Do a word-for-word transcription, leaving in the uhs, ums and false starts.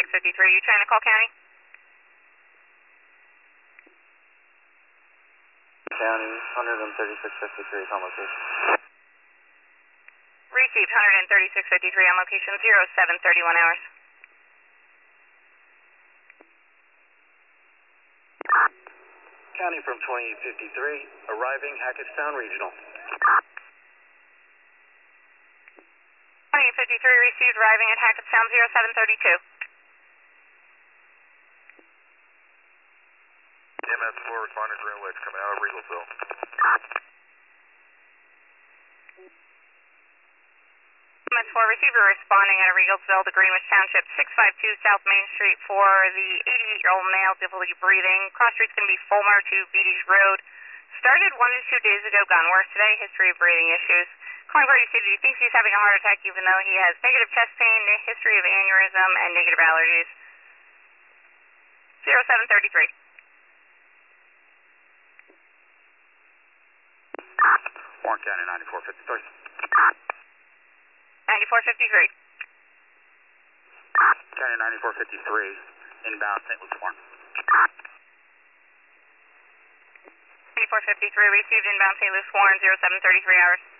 thirty-six fifty-three. You trying to call county? County, one thirty-six fifty-three is on location. Received one thirty-six fifty-three on location, zero seven thirty-one hours. County from twenty fifty-three, arriving Hackettstown Regional. twenty fifty-three received, arriving at Hackettstown, zero seven thirty-two. M S four responding to Greenwich, coming out of Regalsville. M S four receiver responding out of Regalsville to Greenwich Township, six five two South Main Street for the eighty-eight-year-old male, difficulty breathing. Cross street's going to be Fulmer to Beatties Road. Started one to two days ago, gone worse today. History of breathing issues. Calling Party City, he thinks he's having a heart attack even though he has negative chest pain, history of aneurysm, and negative allergies. zero seven thirty-three. Warren County, ninety-four fifty-three. ninety-four fifty-three. County, ninety-four fifty-three, inbound Saint Louis Warren. ninety-four fifty-three, received inbound Saint Louis Warren, zero seven thirty-three hours.